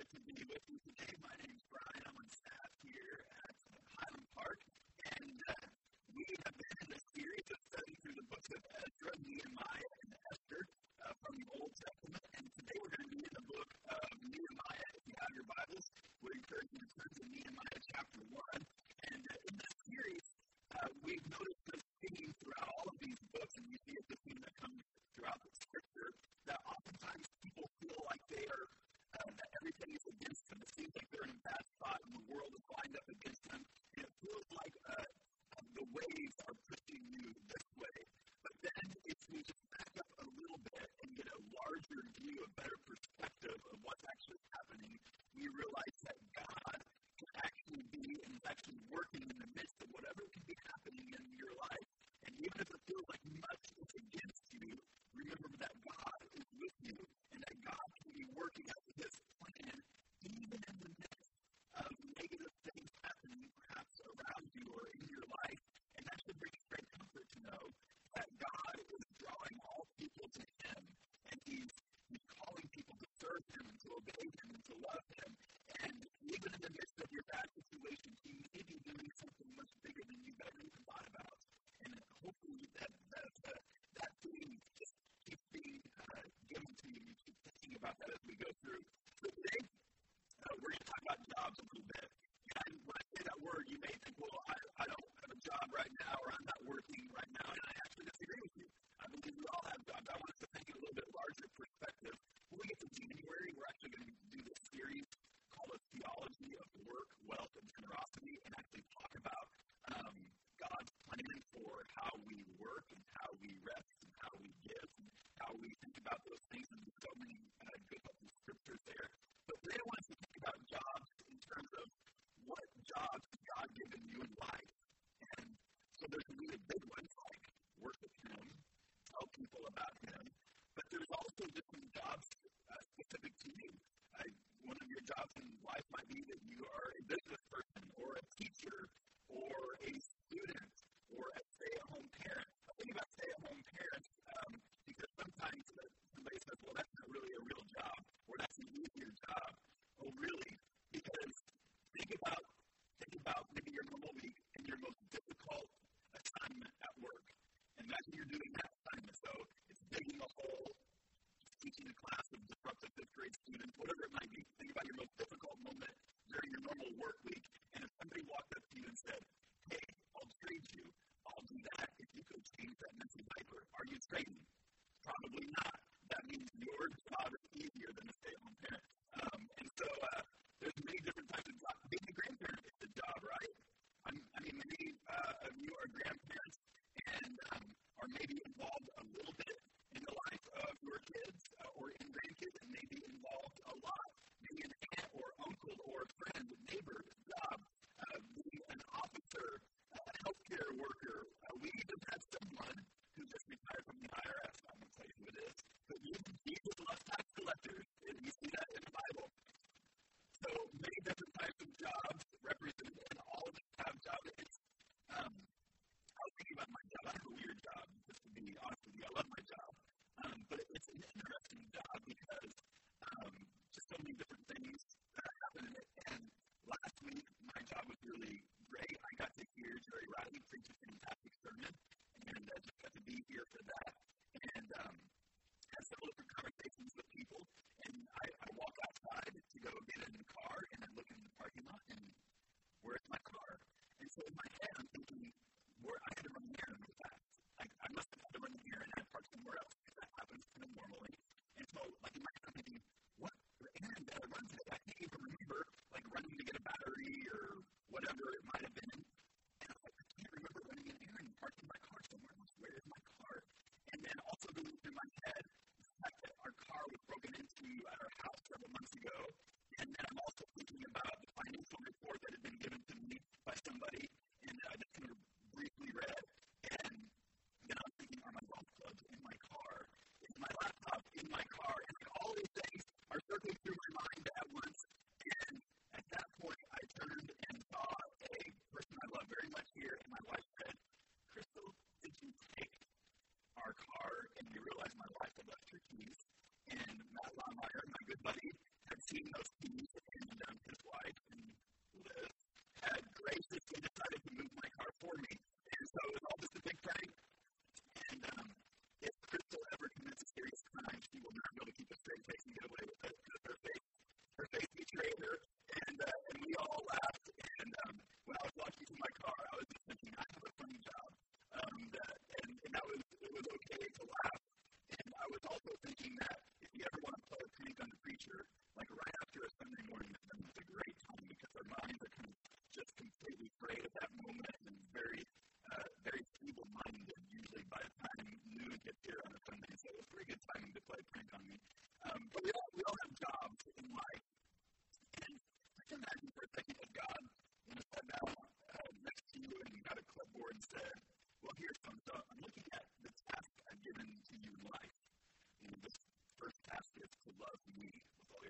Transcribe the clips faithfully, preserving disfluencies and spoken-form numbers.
good to be with you today. My name is Brian. I'm on staff here at Highland Park, and uh, we have been in a series of studying through the books of Ezra, Nehemiah, and Esther uh, from the Old Testament, and today we're going to be in the book of Nehemiah. If you have your Bibles, we encourage you to turn to Nehemiah chapter one, and uh, in this series, uh, we've noticed this theme throughout all of these books, and you see it's a theme that comes throughout the scripture, that oftentimes people feel like they are Uh, that everything is against them. It seems like they're in a bad spot and the world is lined up against them. And it feels like uh, the waves are pushing you this way. But then if we just back up a little bit and get a larger view, a better perspective of what's actually happening, we realize that God can actually be and is actually working in the midst of whatever can be happening in your life. And even if it feels like much is against you, remember that God is with you and that God can be working out His plan even in the midst of negative things happening perhaps around you or in your life. And that should bring us great comfort to know that God is drawing all people to Him, and He's, he's calling people to serve Him and to obey Him and to love Him. And even in the midst of your bad situation, He may be doing something much bigger than you've ever even thought about. And hopefully that that, uh, that thing just keeps being uh, given to you. You keep thinking about that as we go through. So today, uh, we're going to talk about jobs a little bit. And when I say that word, you may think, well, I, I don't have a job right now, or I'm not working right now, and I actually disagree with you. I believe we all have jobs. I want us to think in a little bit larger perspective. When we get to January, we're actually going to do this series called A Theology of Work, Wealth, and Generosity.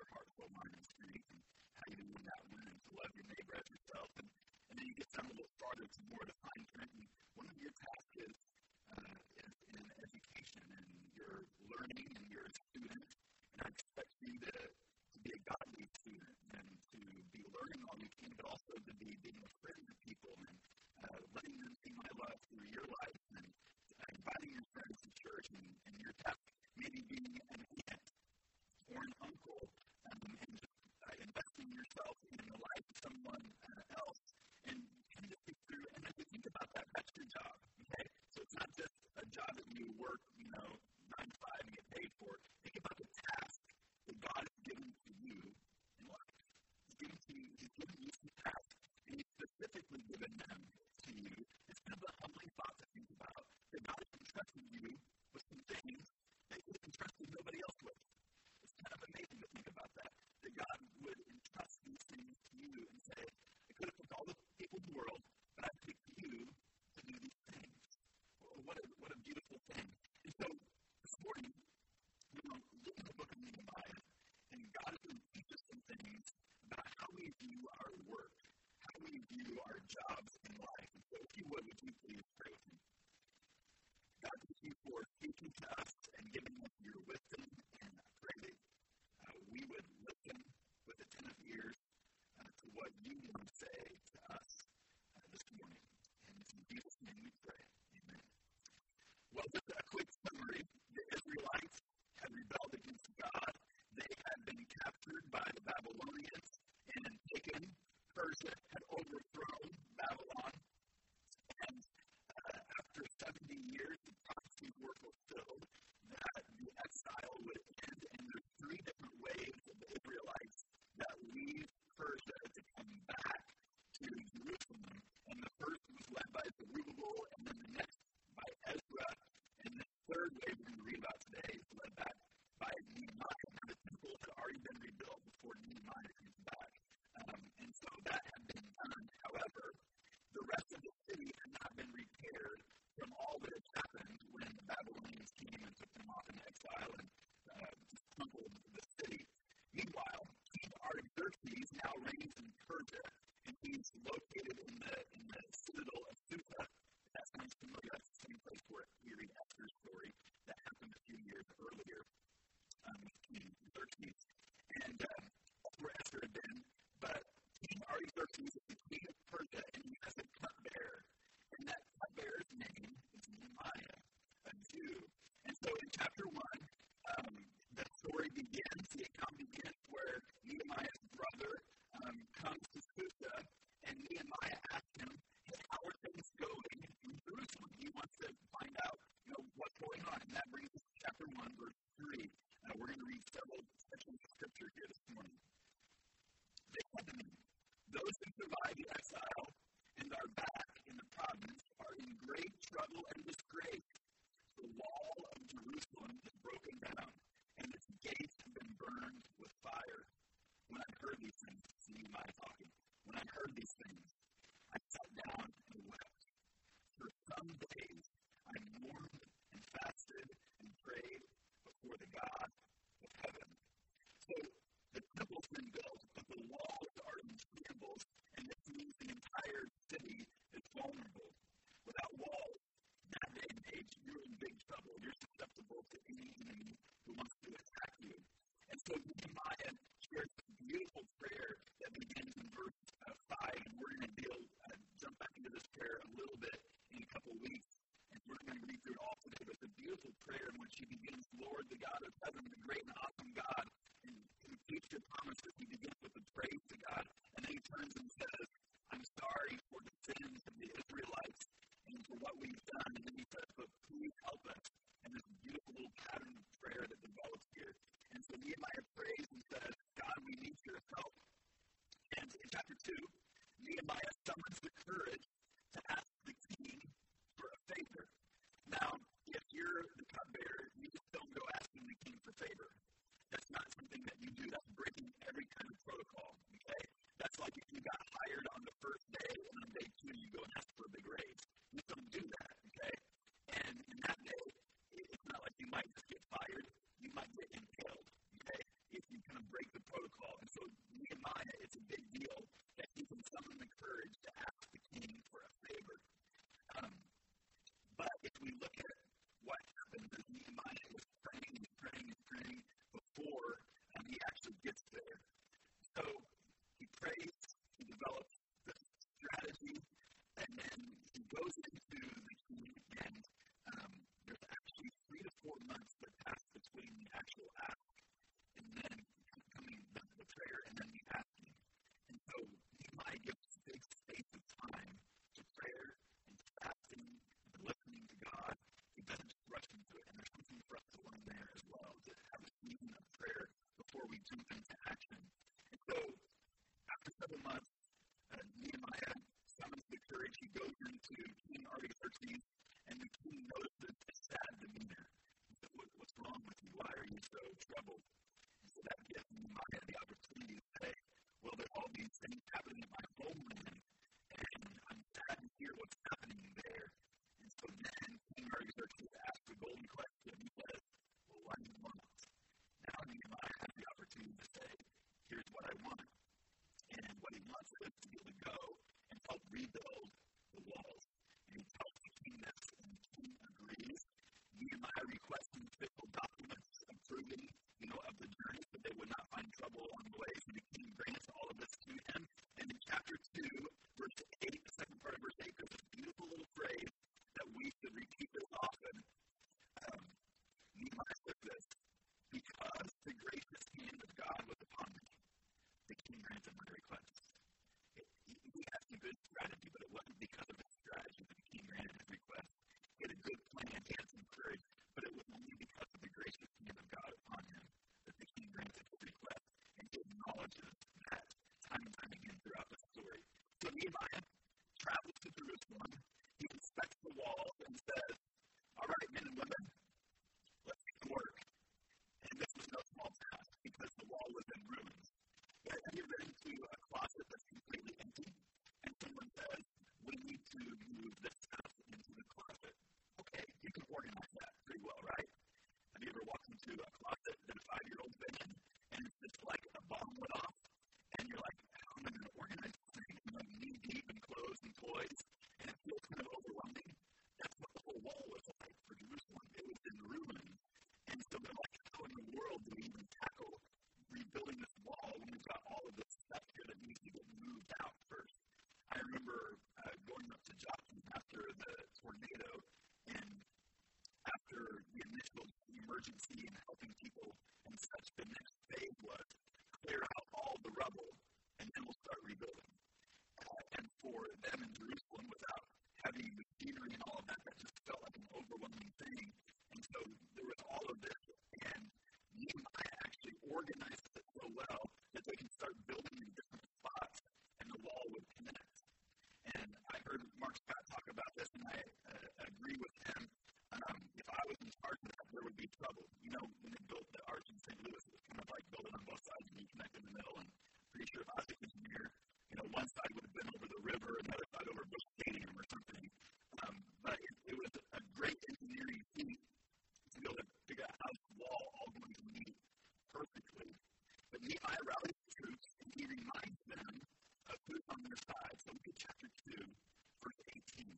your heart, soul, mind, and strength, and how you win that win, to love your neighbor as yourself. And, and then you get down a little farther to more defined print. And one of your tasks is, uh, is in education, and you're learning, and you're a student. And I expect you to, to be a godly student, and to be learning all you can, but also to be being a friend to people, and uh, letting them see my love through your life, and uh, inviting your friends to church, and, and your task maybe being an aunt or an uncle, um, and just uh, investing yourself in the life of someone uh, else. And, and just think through, and as you think about that, that's your job, okay? So it's not just a job that you work, you know, nine to five and get paid for. Think about the task that God has given to you in life. He's given to you, He's given you some tasks, and He's specifically given them to you. It's kind of a humbling thought to think about, that God has entrusted you with some things that He has entrusted nobody else with. It's kind of amazing to think about that, that God would entrust these things to you and say, I could have picked all the people in the world, but I picked you to do these things. Well, what a, what a beautiful thing. And so this morning, we're going to look in the book of Nehemiah, and God is going to teach us some things about how we view our work, how we view our jobs in life. And so if you would, would you please pray with me? God, thank you for speaking to us and giving us your wisdom, and I pray that uh, we would listen with attentive ears uh, to what you want to say to us uh, this morning. And in Jesus' name we pray. Amen. Well, just a quick summary. The Israelites had rebelled against God. They had been captured by the Babylonians and taken. Persia had overthrown Babylon. And uh, after seventy years, the prophecies were fulfilled that the exile would end. And there's three different waves of the Israelites that leave Persia to come back to Jerusalem. And the first was led by Zerubbabel, and then the next by Ezra. And the third wave we're going to read about today is led back by Nehemiah. Now, the temple had already been rebuilt before Nehemiah comes back. Um, and so that had been done. However, the rest of the city had not been repaired from all that had happened when the Babylonians came and took them off in exile and uh, crumpled the city. Meanwhile, King Artaxerxes now reigns in Persia, and he's located in the in the citadel of Susa. That sounds familiar. That's the same place where we read Esther's story that happened a few years earlier um, with King Xerxes. And um, that's where Esther had been. But King Artaxerxes is the king of Persia, and he has a cupbearer. And that cupbearer's name is Nehemiah, a Jew. And so in chapter one, um, the story begins, the account begins where Nehemiah's brother um, comes to Susa, and Nehemiah asks him, hey, how are things going in Jerusalem? He wants to find out, you know, what's going on. And that brings us to chapter one, verse three. Uh, we're going to read several sections of scripture here this morning. They said to me, those who survived the exile and are back in the province are in great trouble and disgrace. The wall of Jerusalem is broken down, and its gates have been burned with fire. When I heard these things, see my talking, when I heard these things, I sat down and wept. For some days I mourned and fasted and prayed before the God of heaven. So the temple's been built, but the walls are in shambles, and this means the entire city is vulnerable. Without walls, that day and age, you're in big trouble. You're susceptible to any enemy who wants to attack you. And so Nehemiah shares a beautiful prayer that begins in verse uh, five, and we're so he prays, he develops this strategy, and then he goes into the king, and um, there's actually three to four months that pass between the actual ask and then coming the, the prayer and then the asking. And so Nehemiah gives big space of time to prayer and to fasting and to listening to God. He doesn't just rush into it. And there's something for us to learn there as well, to have a season of prayer before we jump into action. And so after several months, uh, Nehemiah summons the courage. He goes into King Artaxerxes, and the king notices a sad demeanor. He said, what, what's wrong with you? Why are you so troubled? And so that gives Nehemiah the opportunity to say, well, there are all these things happening in my homeland, and I'm sad to hear what's happening there. And so then King Artaxerxes asks the golden question. He says, well, what do you want? Now Nehemiah has the opportunity to say, here's what I want. And what he wants is to be able to go and help rebuild the walls. And he tells the king this, and the king agrees. Nehemiah requests some official documents approving, you know, of the journey, so they would not find trouble on the way. So the king grants all of this to him. And in chapter two, verse eight, the second part of verse eight, there's a beautiful little phrase that we should repeat this often. Um, Nehemiah says this, because the gracious hand of God was upon me, the king granted my request. It, he, he had some good strategy, but it wasn't because of his strategy that the king granted his request. He had a good plan, he had some courage, but it was only because of the gracious hand of God upon him that the king granted his request. And he acknowledges that time and time again throughout the story. So Nehemiah travels to Jerusalem, he inspects the walls and says, all right, men and women, let's get to work. And this was no small task because the wall was in ruins. But have you ever been into a closet that's completely empty? And someone says, we need to move this stuff into the closet. Okay, you can organize that pretty well, right? Have you ever walked into a closet that a five-year-old's been in, and it's just like a bomb went off, and you're like, how am I going to organize this thing? You know, knee-deep in clothes and toys, and it feels kind of overwhelming. That's what the whole wall was like for Jerusalem. It was in ruins. And so they're like, how in the world do we even tackle rebuilding this wall when we've got all of this stuff here that needs to get moved out first? I remember uh, going up to Joplin after the tornado, and after the initial emergency and helping people and such, the next phase was clear out all the rubble, and then we'll start rebuilding. Uh, and for them in Jerusalem, without heavy machinery and all of that, that just felt like an overwhelming thing. And so there was all of this, and Nehemiah actually organized it so well that they can start building in different spots, and the wall would connect. And I heard Mark Scott talk about this, and I uh, agree with him. Um, if I was in charge of that, there would be trouble. You know, when they built the arch in Saint Louis, it was kind of like building on both sides and you connect in the middle. And pretty sure if I was an engineer, you know, one side would have been over the river and the other side over Busch Stadium or something. Um, but it, it was a great engineering feat to be able to figure out how this wall all going to meet perfectly. But Nehemiah rallies the troops, and he reminds them of who's on their side. So look at chapter two, verse eighteen.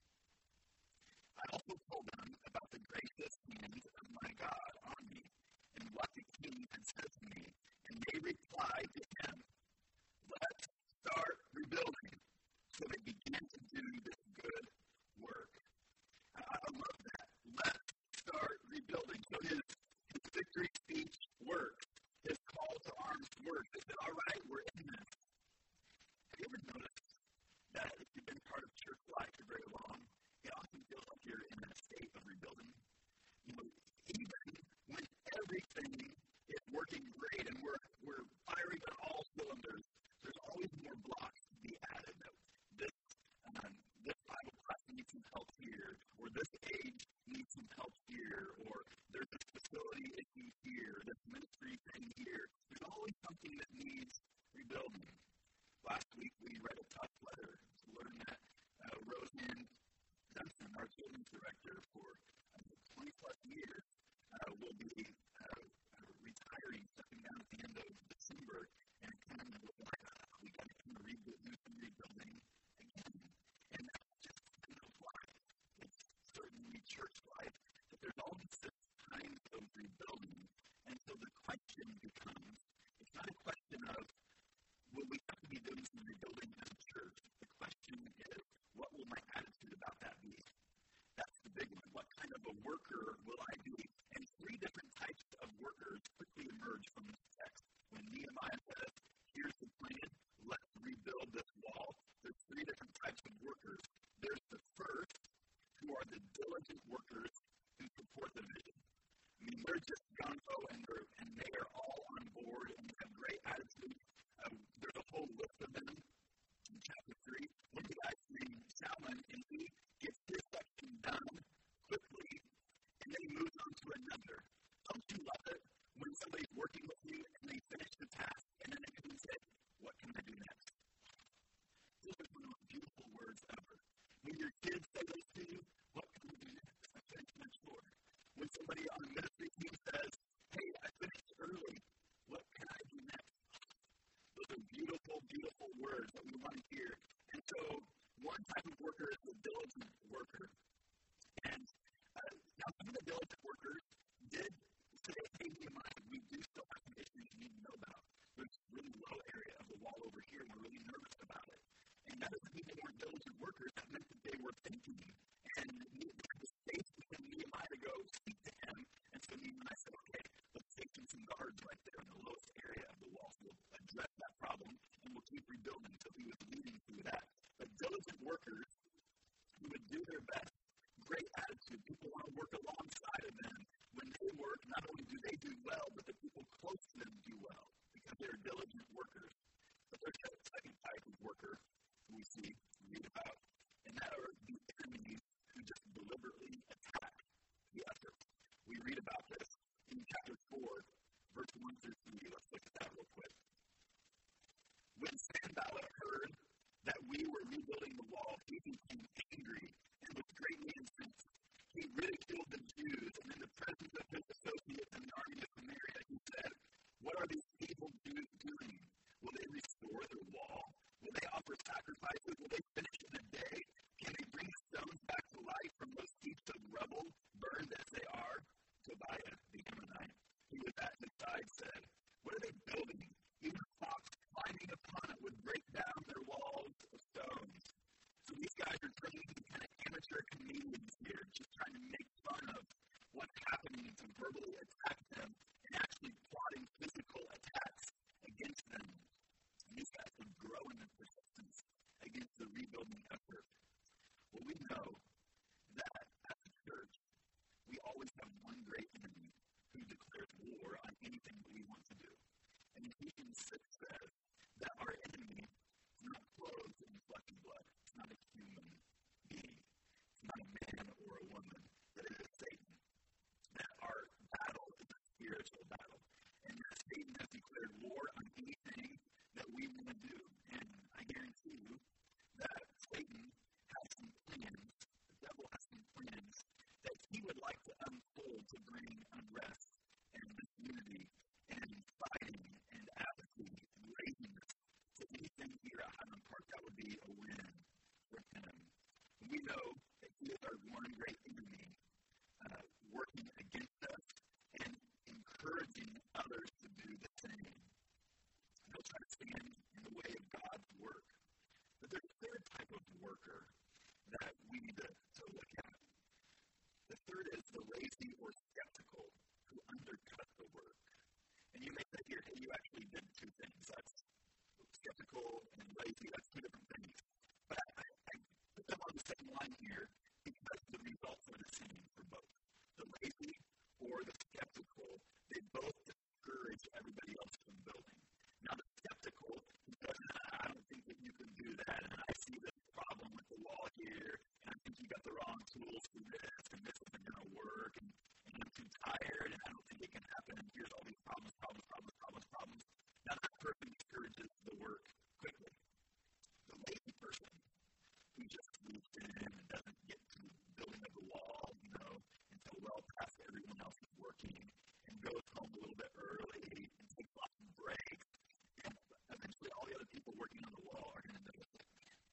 I also told them about the gracious hand of my God on me, and what the king had said to me. And they replied to him, let's start rebuilding. So they began to do this good work. I, I love that. Let's start rebuilding. So his, his victory speech worked. His call to arms worked. They said, all right, we're in this. Have you ever noticed that if you've been part of church life for very long, it often feels like you're in a state of rebuilding? You know, even when everything is working great and we're we're firing on all cylinders, there's always more blocks to be added. This um, this Bible class needs some help here, or this age needs some help here, or there's this facility issue here, this ministry thing here. There's always something that needs rebuilding. Last week we read a tough letter to learn that uh, Roseanne Simpson, our children's director for uh, twenty plus years, uh, will be uh, uh, retiring, stepping down at the end of December, and it kind of was like, oh, we got to kind of rebuild, do some rebuilding again. And that's just you know, life. It's certainly church life, but there's always this time of rebuilding. And so the question becomes, it's not a question of diligent workers, that meant that they were thinking. And the space within Nehemiah to go speak to him. And so Nehemiah said, okay, let's take some guards right there in the lowest area of the wall. So we'll address that problem, and we'll keep rebuilding. So he was leading through that. But diligent workers who would do their best, great attitude. People want to work alongside of them. When they work, not only do they do well, but the people close to them do well because they're diligent workers. But there's a second type of worker we see, read about, and that are the enemies who just deliberately attack the effort. We read about this in chapter four, verse one through three. Let's look at that real quick. When Sanballat heard that we were rebuilding the wall, he became angry and was greatly incensed. He ridiculed the Jews, and in the presence of his associates in the army of Samaria, he said, "What are these evil Jews doing? Will they restore the wall? Will they offer sacrifices? Will they finish in a day? Can they bring stones back to life from those heaps of rubble, burned as they are?" Tobiah, the Ammonite, who was at his side, said, "What are they building? Even a fox climbing upon it would break down their walls of stones." So these guys are turning into kind of amateur comedians here, just trying to make fun of what's happening to verbally attack them and actually plotting physical attacks against them. And these guys are growing in persistence against the rebuilding effort. Well, we know that as a church, we always have one great enemy who declares war on anything that we want to do. And Ephesians six says that our enemy is not clothed in flesh and blood. It's not a human being. It's not a man or a woman, but it is Satan. That our battle is a spiritual battle. And that Satan has declared war on anything that we want to do. And I guarantee you that Satan has some plans, the devil has some plans that he would like to unfold to bring unrest and disunity and fighting and apathy and laziness to anything here at Highland Park. That would be a win for him. And we know that he is our one great enemy, uh, working against us and encouraging others to do the same. And they'll try to stand in the way of God's work. But there's a third type of worker that we need to, to look at. The third is the lazy or skeptical who undercut the work. And you may say here, hey, you actually did two things. That's skeptical and lazy. That's two different things. But I, I, I put them on the same line here because the results are the same for both. The lazy or the skeptical, they both discourage everybody else from building. Now, the skeptical, because I don't think that you can do that, and I see this problem with the wall here, and I think you got the wrong tools for this, and this isn't going to work, and, and I'm too tired, and I don't think it can happen, and here's all these problems, problems, problems, problems, problems. Now, that person discourages the work quickly. The lazy person who just moves in and doesn't get to the building of the wall, you know, until well past everyone else is working, and goes home a little bit early, and takes lots of breaks, and eventually all the other people working on the wall are going to notice it.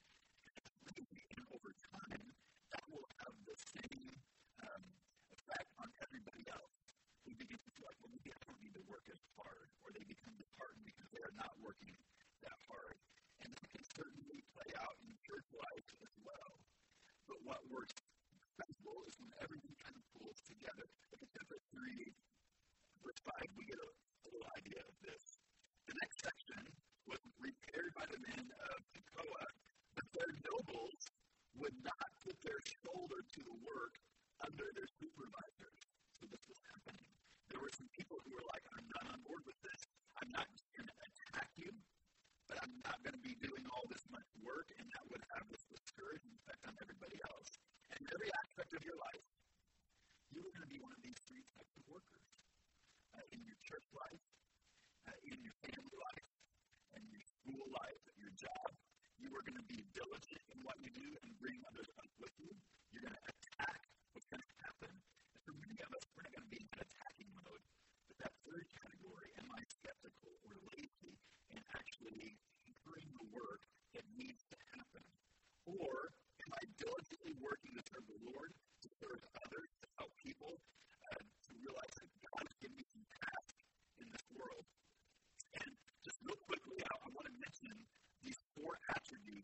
And over time, that will have the same um, effect on everybody else who begins to feel like, well, maybe I don't need to work as hard, or they become disheartened because they are not working that hard. And that can certainly play out in church life as well. But what works best is when everything kind of pulls together. Look at chapter three, verse five, we get a, a little idea of this. The next section was repaired by the men of Tekoa, but their nobles would not put their shoulder to the work under their supervisors. So this was happening. There were some people who were like, I'm not on board with this. I'm not just going to attack you, but I'm not going to be doing all this much work, and that would have this discouraging effect on everybody else. And in every aspect of your life, you are going to be one of these three types of workers. Uh, in your church life, uh, in your family life, and your school life, and your job, you are going to be diligent in what you do and bring others up with you. You're going to attack what's going to happen. And for many of us, we're not going to be in an attacking mode. But that third category, am I skeptical or lazy and actually doing the work that needs to happen? Or am I diligently working to serve the Lord, to serve others, to help people, uh, to realize that God has given me some tasks in this world? And just real quickly, I, I want to mention these four attributes of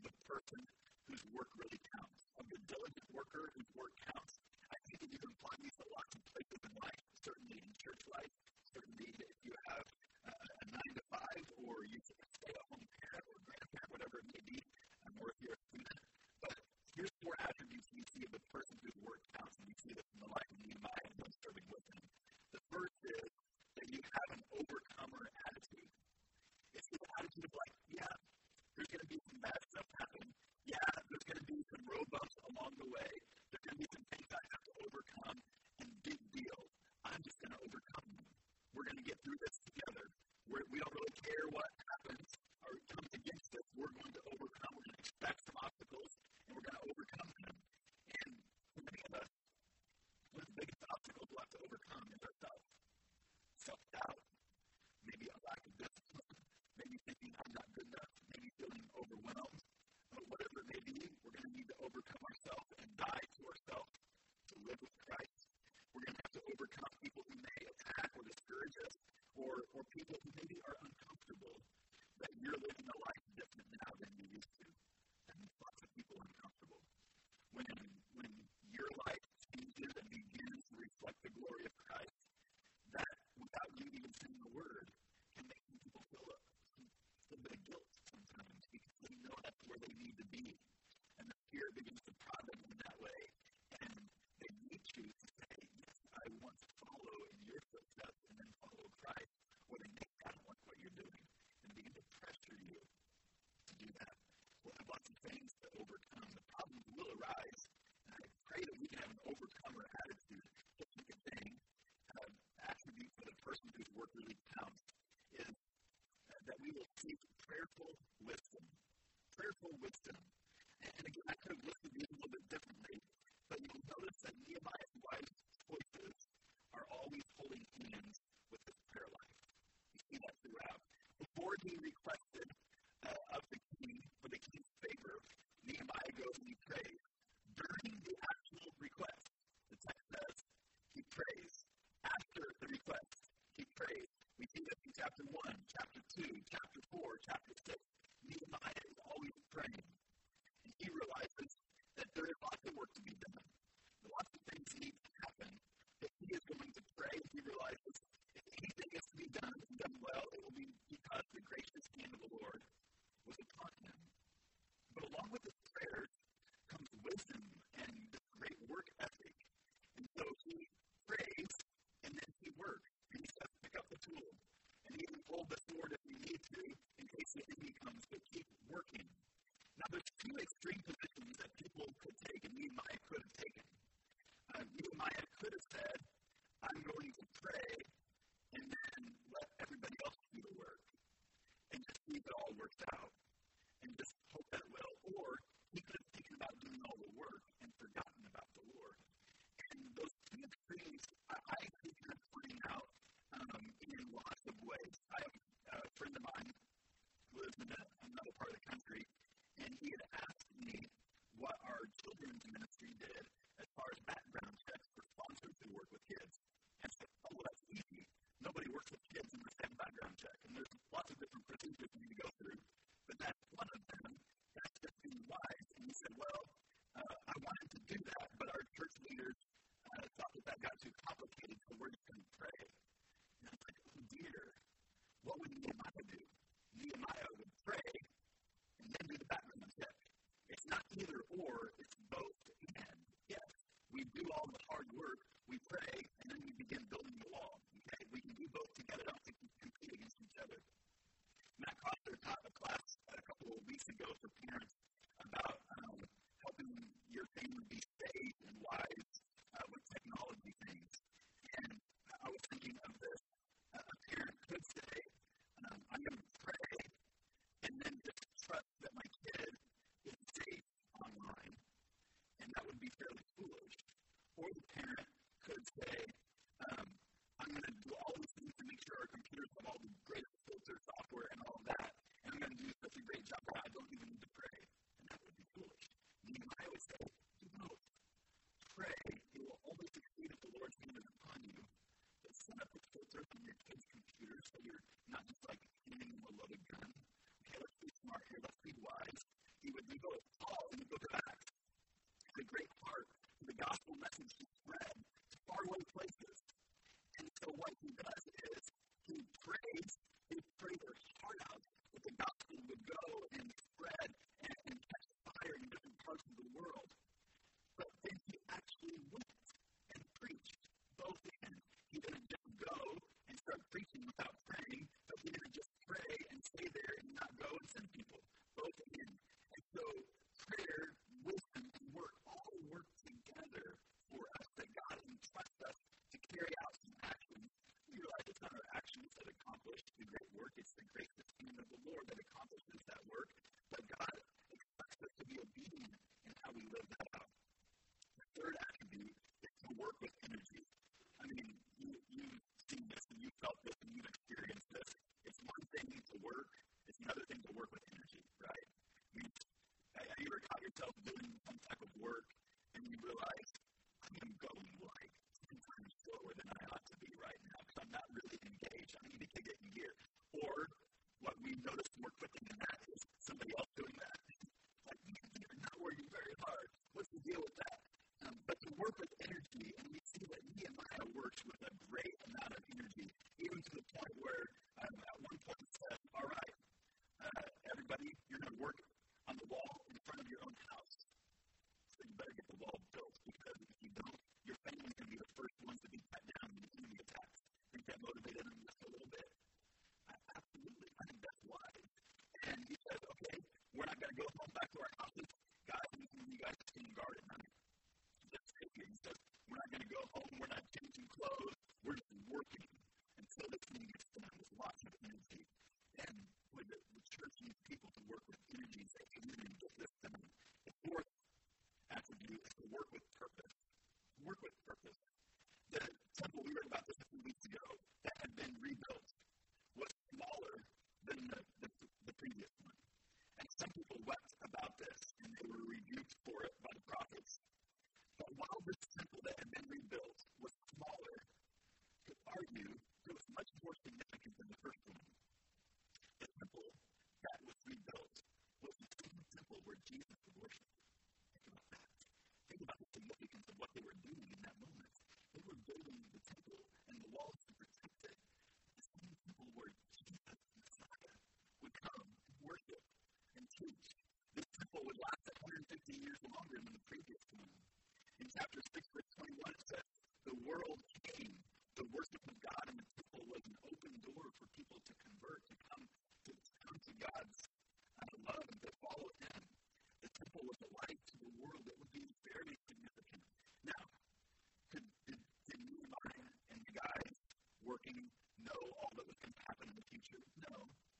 the person whose work really counts, of the diligent worker whose work counts. I think that you can apply these to lots of places in life, certainly in church life, certainly if you have uh, a nine to five, or you stay at home parent or grandparent, whatever it may be, um, or if you're a student. But here's four attributes you see of the person whose work counts, and you see this in the life of Nehemiah and those serving with him. The first is that you have an overcomer attitude. It's the attitude of like, yeah, there's going to be some bad stuff happen. Yeah, there's going to be some road bumps along the way. There's going to be some things I have to overcome, and big deal. I'm just going to overcome them. We're going to get through this together. We're, we don't really care what happens or comes against us. We're going to overcome. We're going to expect some obstacles, and we're going to overcome them. And for many of us, one of the biggest obstacles we'll have to overcome is ourselves. Self-doubt, maybe a lack of discipline, maybe thinking I'm not good enough, maybe feeling overwhelmed. But whatever it may be, we're going to need to overcome ourselves and die to ourselves to live with Christ. We're going to have to overcome people who may attack or discourage us, or, or people who maybe are uncomfortable that you're living a life different now than you used to. And lots of people are uncomfortable. When, when your life changes and begins to reflect the glory of Christ, that without you even saying the word, can make some people feel a, a bit of guilt sometimes because they know that's where they need to be. And the Spirit begins to prod them in that way. And they need you to say, yes, I want to follow in your footsteps and then follow Christ, or they may not like what you're doing and begin to pressure you to do that. We'll have lots of things to overcome. The problems will arise. And I pray that we can have an overcomer attitude. The second thing, uh, attribute for the person whose work really counts, is uh, that we will seek prayerful wisdom. Prayerful wisdom. And, and again, I could have listed these a little bit differently, but you'll notice that Nehemiah's wife's choices are always holding hands with his prayer life. You see that throughout. Before he requested uh, of the king, for the king's favor, Nehemiah goes and he prays. During the actual request, the text says he prays. After the request, he prays. We see this in chapter one, chapter two, chapter four, chapter six. Nehemiah is always praying. And he realizes that there is lots of work to be done. Lots of things need to happen. That he is going to pray. He realizes if anything is to be done and done well, it will be because the gracious hand of the Lord was upon him. But along with his prayers comes wisdom and this great work ethic. And so he prays and then he works. And he says, pick up the tool. And he even hold the sword if you need to in case the enemy comes, but keep working. Now, there's two extreme positions that people could take, and Nehemiah could have taken. Uh, Nehemiah could have said, I'm going to pray and then let everybody else do the work and just see if it all works out and just hope that it will. Or he could have thinking about doing all the work and forgotten about the Lord. And those two extremes, I, I think, are playing out um, in lots of ways. I have a friend of mine who lives in a, another part of the country, and he had asked me what our children's ministry did as far as background checks for sponsors who work with kids. And I said, oh, well, that's easy. Nobody works with kids in the same background check. And there's lots of different procedures you need to go through. But that's one of them. That's just being wise. And he said, well, uh, I wanted to do that, but our church leaders uh, thought that that got too complicated, so we're just going to pray. And I was like, oh, dear. What would Nehemiah do? Nehemiah would pray and then do the background check. It's not either or, it's both and. Yes, we do all the hard work, we pray, and then we begin building the wall. Okay, we can do both together. I don't think we compete against each other. Matt Coster taught a class a couple of weeks ago for parents about um, helping your family be safe and wise uh, with technology things. And I was thinking of this. Uh, a parent could say, um, I'm going to pray and then just trust that my kid is safe online. And that would be fairly foolish. Or the parent could say, um, I'm going to do all these things to make sure our computers have all the greatest filter software and all of that. And I'm going to do such a great job that I don't even need to pray. And that would be foolish. Nehemiah would say, do both. Pray. You will only succeed if the Lord's hand is message to spread to faraway places. And so what he does is he prays, he prays their heart out that the gospel would go and spread and, and catch fire in different parts of the world. But then he actually went and preached both ends. He didn't just go and start preaching without praying, but he didn't just pray and stay there and not go and send people. Both ends. And so prayer, wisdom, and work all work together for us, that God entrusts us to carry out some actions. We realize it's not our actions that accomplish the great work, it's the great hand of the Lord that accomplishes that work. But God expects us to be obedient in how we live that out. The third attribute is to work with energy. I mean, you, you've seen this and you've felt this and you've experienced this. It's one thing to work, it's another thing to work with energy, right? I mean, have you ever caught yourself doing some type of work and you realize, I'm going like ten times slower than I ought to be right now because I'm not really engaged. I need to get in gear. Or what we notice more quickly than that is somebody else doing that. Like, you're not working very hard. What's the deal with that? Um, but to work with energy, and we see that Nehemiah works with a great amount of energy, even to the point where um, at one point he said, all right, uh, everybody, you're going to work on the wall in front of your own house. So you better get the wall built, because if you don't, your family's going to be the first ones to be cut down when the enemy attacks. Think that motivated him just a little bit? I, absolutely. I think that's wise. And he said, okay, we're not going to go home back to our houses. Guys, you guys can guard at night. Just take it. He says, we're not going to go home. We're not changing clothes. We're just working until the thing gets done with lots of energy. And when the, the church needs people to work with energy, they can really get this done. The fourth attribute is to work with purpose. Work with purpose. The temple, we read about this a few weeks ago, that had been rebuilt, was smaller than the, the, the previous one. And some people wept about this, and they were rebuked for it by the prophets. But while this temple that had been rebuilt was smaller, to argue, it was much more significant than the first one. The temple that was rebuilt was the same temple where Jesus would worship. Think about that. Think about the significance of what they were doing in that moment. They were building the temple and the walls to protect it. The same temple where Jesus, Messiah, would come and worship and teach. This temple would last one hundred fifty years longer than the previous one. In chapter six, verse twenty-one, it says, the world came. The worship of God in the temple was an open door for people to convert, to come to, to, come to God's uh, love and to follow Him. The temple was a light to the world that would be very significant. Now, did, did, did Nehemiah and the guys working know all that was going to happen in the future? No.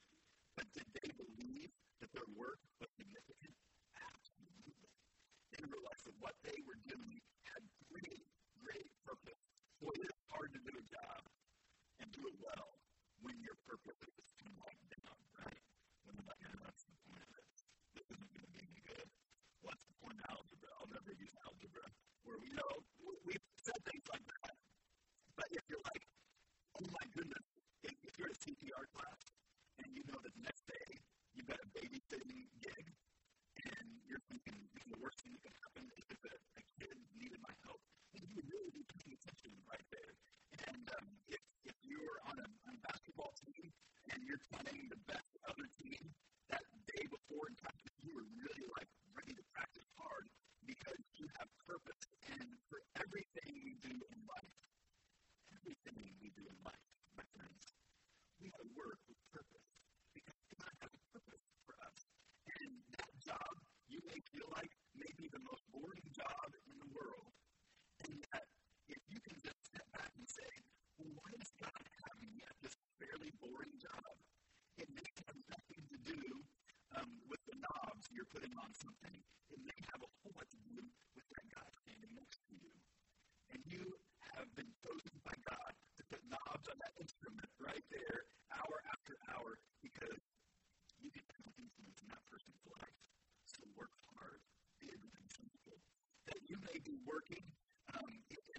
But did they believe that their work was significant? Absolutely. They realized that what they were doing had great, great purpose. Boy, it's hard to do a job and do it well when your purpose is to lock down, right? When you're like, oh, that's the point of this. This isn't going to be any good. What's the point of algebra? I'll never use algebra. Or, you know, we've said things like that. But if you're like, oh my goodness, if, if you're at a C P R class and you know that the next day you've got a babysitting gig, and you're thinking, the worst thing that can happen is if a, a kid needed my help, then you would really be paying attention right there. And um, if, if you're on a, on a basketball team and you're playing the best other team, that day before in practice, you were really like ready to practice hard because you have purpose. And for everything we do in life, everything we do in life, my friends, we have to work with purpose because God has a purpose for us. And that job, you may feel like maybe the most boring job in the world. And yet, if you can just step back and say, well, why does God have me at this fairly boring job? It may have nothing to do um, with the knobs you're putting on something. It may have a whole lot to do with that guy standing next to you. And you have been chosen by God to put knobs on that instrument right there, hour after hour, because you get to influence in that person's life. So work hard, be a good example. That you may be working um, in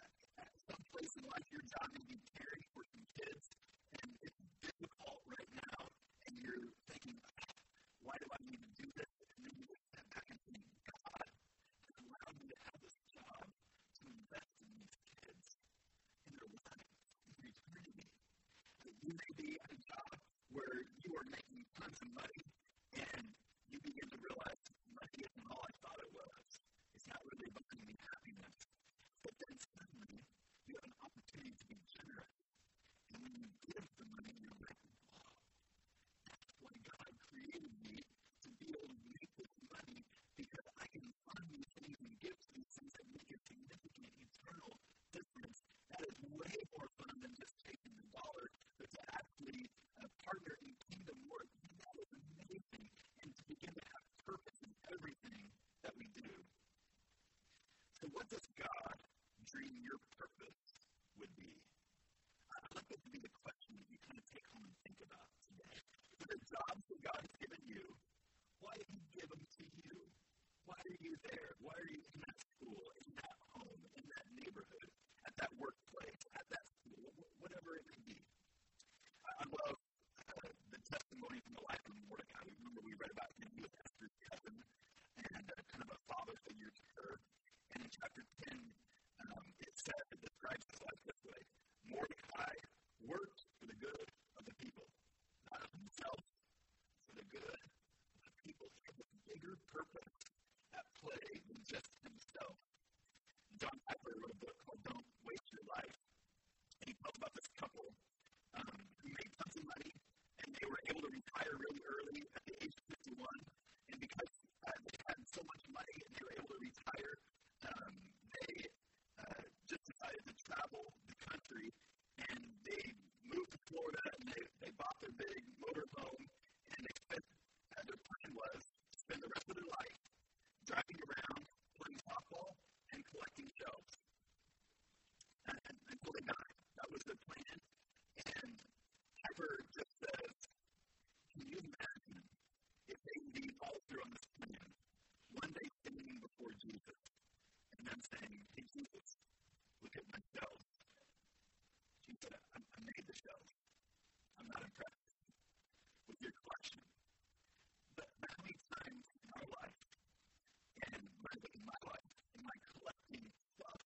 at some place in life, your job may be caring for some kids, and it's difficult right now, and you're thinking, why do I need to do this? And then you just step back and think, God has allowed me to have this job to on some money, and you begin to realize money isn't all I thought it was. It's not really buying me happiness. But then suddenly, you have an opportunity to be generous. And when you give the money, you're like, wow, that's why God created me to be able to make this money, because I can fund these things and give to these things that make a significant eternal difference. That is way more fun than just taking the dollar, but to actually uh, partner in kingdom work. That is amazing. And to begin to have purpose in everything that we do. So what does God dream your purpose would be? I'd like that to be the question that you kind of take home and think about today. For the jobs that God has given you, why did He give them to you? Why are you there? Why are you in that school, in that home, in that neighborhood, at that workplace, at that school, whatever it may be? I love uh, the testimony from the life of Mordecai. We remember we read about him. He was Esther's cousin and uh, kind of a father figure to her. And in chapter ten, um, it says, it describes his life this way. Mordecai worked for the good of the people, not of himself, for the good of the people. He had a bigger purpose at play than just himself. John Piper wrote a book called Don't Waste Your Life. And he talks about this couple um, who made tons of money, and they were able to retire really early at the age of fifty-one. And because uh, they had so much money and they were able to retire, um, they uh, just decided to travel the country, and they moved to Florida, and they, they bought their big motorhome, and they spent, uh, their plan was to spend the rest of their life driving around, playing softball, and collecting shells and, and, until they died. That was their plan. And Piper just says, can you imagine if they indeed follow through on this plan, one day standing before Jesus, and them saying, hey, Jesus, look at my shells. Jesus said, I, I made the shells. I'm not impressed with your collection. But how many times in our life, and when I look at my life, am I collecting stuff,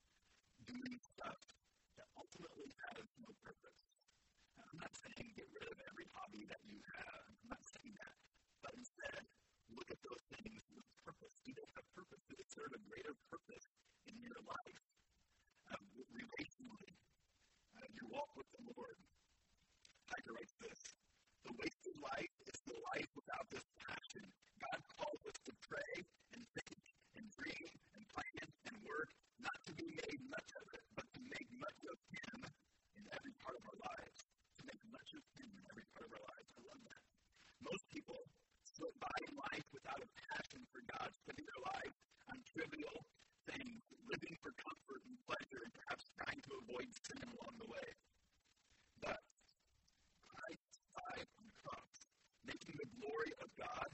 doing stuff that ultimately has no purpose? And I'm not saying get rid of every hobby that you have. I'm not saying that. But instead, look at those things with purpose. Do they have purpose? Do they serve a greater purpose in your life? Um, relationally, uh, your walk with the Lord. Piper writes this. The wasted life is the life without this passion. God calls us to pray and think and dream and plan and work, not to be made much of it, but to make much of Him in every part of our lives. To make much of Him in every part of our lives. I love that. Most people slip by in life without a passion for God, spending their life on trivial things, living for comfort and pleasure, and perhaps trying to avoid sin along the way. But Christ died on the cross, making the glory of God.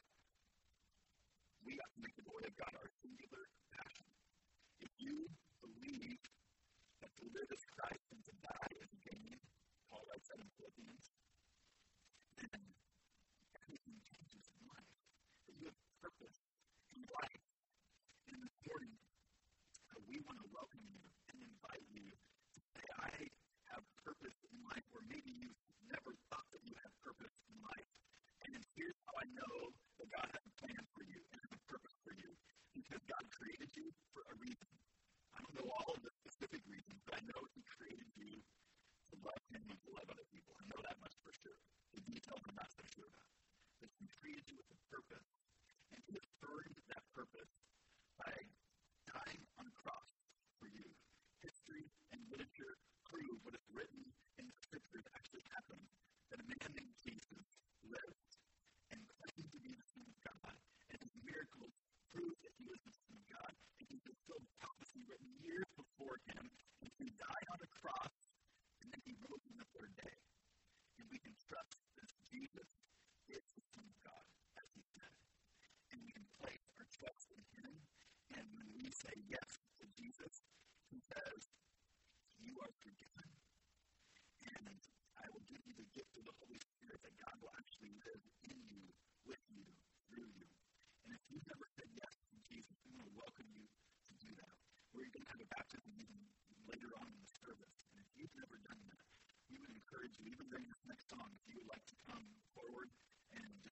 We have to make the glory of God our singular passion. If you believe that to live is Christ and to die is gain, Paul writes that in Philippians, then everything changes in life. That you have purpose in life. And this morning, uh, we want to welcome you and invite you to say, I have purpose in life, or maybe you've never thought that you have purpose in life. And here's how I know that God has a plan for you and has a purpose for you. Because God created you for a reason. I don't know all of the specific reasons, but I know He created you to love Him and to love other people. I know that much for sure. The details I'm not so sure about. But He created you with a purpose. And He has earned that purpose by dying on the cross for you. History and literature prove what is written in the Scriptures actually happened. That a man named Jesus lived and claimed to be the Son of God. And His miracles prove that He was the Son of God. And He fulfilled prophecy written years before Him. And He died on the cross. And then He rose on the third day. And we can trust that Jesus is the Son of God, as He said. And we can place our trust in Him. And when we say yes to Jesus, He says, you are forgiven. And I will give you the gift of the Holy Spirit, that God will actually live in you, with you, through you. And if you've never said yes to Jesus, we want to welcome you to do that. We're going to have a baptism meeting later on in the service. And if you've never done that, we would encourage you, even during this next song, if you would like to come forward and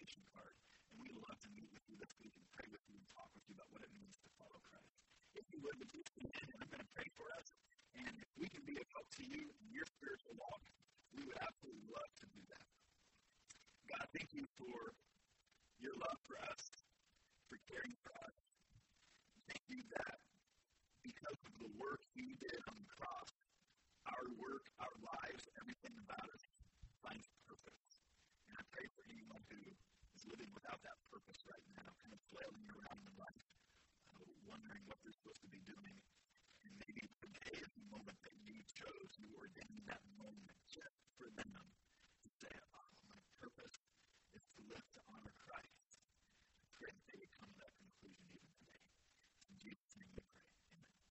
invitation card. And we'd love to meet with you this week and pray with you and talk with you about what it means to follow Christ. If you would, would you stand, and I'm going to pray for us. And if we can be of help to you in your spiritual walk, we would absolutely love to do that. God, thank you for your love for us, for caring for us. Thank you that because of the work you did on the cross, our work, our